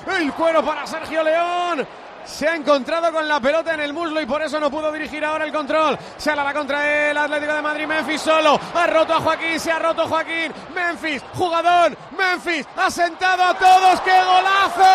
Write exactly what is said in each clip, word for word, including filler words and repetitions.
El cuero para Sergio León. Se ha encontrado con la pelota en el muslo y por eso no pudo dirigir ahora el control. Se ala la contra el Atlético de Madrid. Memphis solo. Ha roto a Joaquín. Se ha roto Joaquín. Memphis, jugador. Memphis ha sentado a todos. ¡Qué golazo!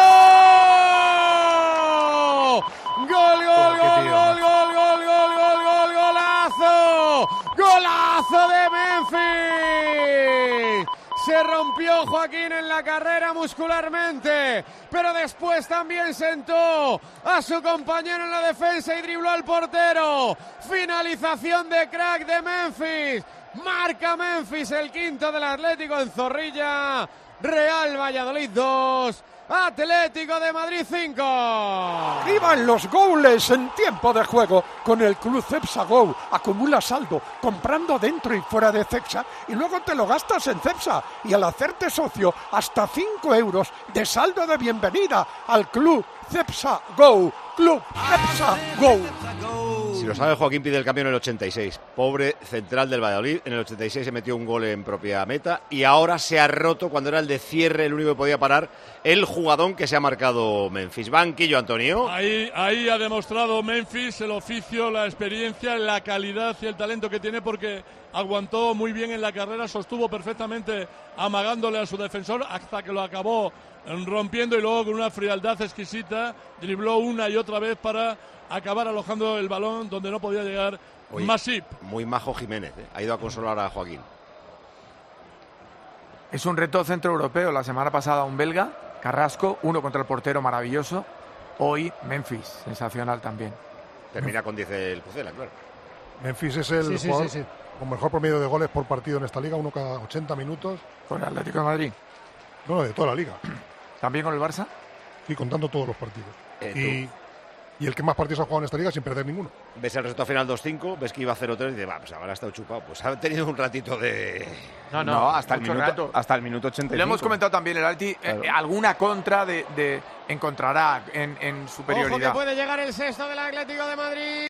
¡Gol, gol, gol, gol, gol, gol, gol, gol, gol, golazo! ¡Golazo de Memphis! Se rompió Joaquín en la carrera muscularmente, pero después también sentó a su compañero en la defensa y dribló al portero. Finalización de crack de Memphis. Marca Memphis el quinto del Atlético en Zorrilla. Real Valladolid dos. Atlético de Madrid cinco. ¡Iban los goles en tiempo de juego con el Club Cepsa Go! Acumula saldo comprando dentro y fuera de Cepsa y luego te lo gastas en Cepsa. Y al hacerte socio, hasta cinco euros de saldo de bienvenida al Club Cepsa Go. Club Cepsa Go. Si lo sabe, Joaquín pide el cambio en el ochenta y seis. Pobre central del Valladolid. En el ochenta y seis se metió un gol en propia meta y ahora se ha roto cuando era el de cierre, el único que podía parar, el jugadón que se ha marcado Memphis. Banquillo, Antonio. Ahí, ahí ha demostrado Memphis el oficio, la experiencia, la calidad y el talento que tiene, porque aguantó muy bien en la carrera, sostuvo perfectamente amagándole a su defensor hasta que lo acabó rompiendo y luego con una frialdad exquisita dribló una y otra vez para acabar alojando el balón donde no podía llegar Masip. Muy majo Jiménez, ¿eh? Ha ido a consolar a Joaquín. Es un reto centroeuropeo. La semana pasada un belga, Carrasco, uno contra el portero maravilloso. Hoy Memphis, sensacional también. Termina con diez el Pucela, claro. Memphis es el Sí, sí, jugador sí, sí. con mejor promedio de goles por partido en esta liga, uno cada ochenta minutos. ¿Con el Atlético de Madrid? No, de toda la liga. ¿También con el Barça? Sí, contando todos los partidos. Eh, y, y el que más partidos ha jugado en esta liga sin perder ninguno. Ves el resultado final dos cinco, ves que iba cero tres y dices, va, pues ahora ha estado chupado. Pues ha tenido un ratito de... No, no, No, hasta el mucho minuto, rato. hasta el minuto ochenta y cinco. Lo hemos comentado también, el Alti, Claro. eh, alguna contra de, de encontrará en, en superioridad. Ojo que puede llegar el sexto del Atlético de Madrid.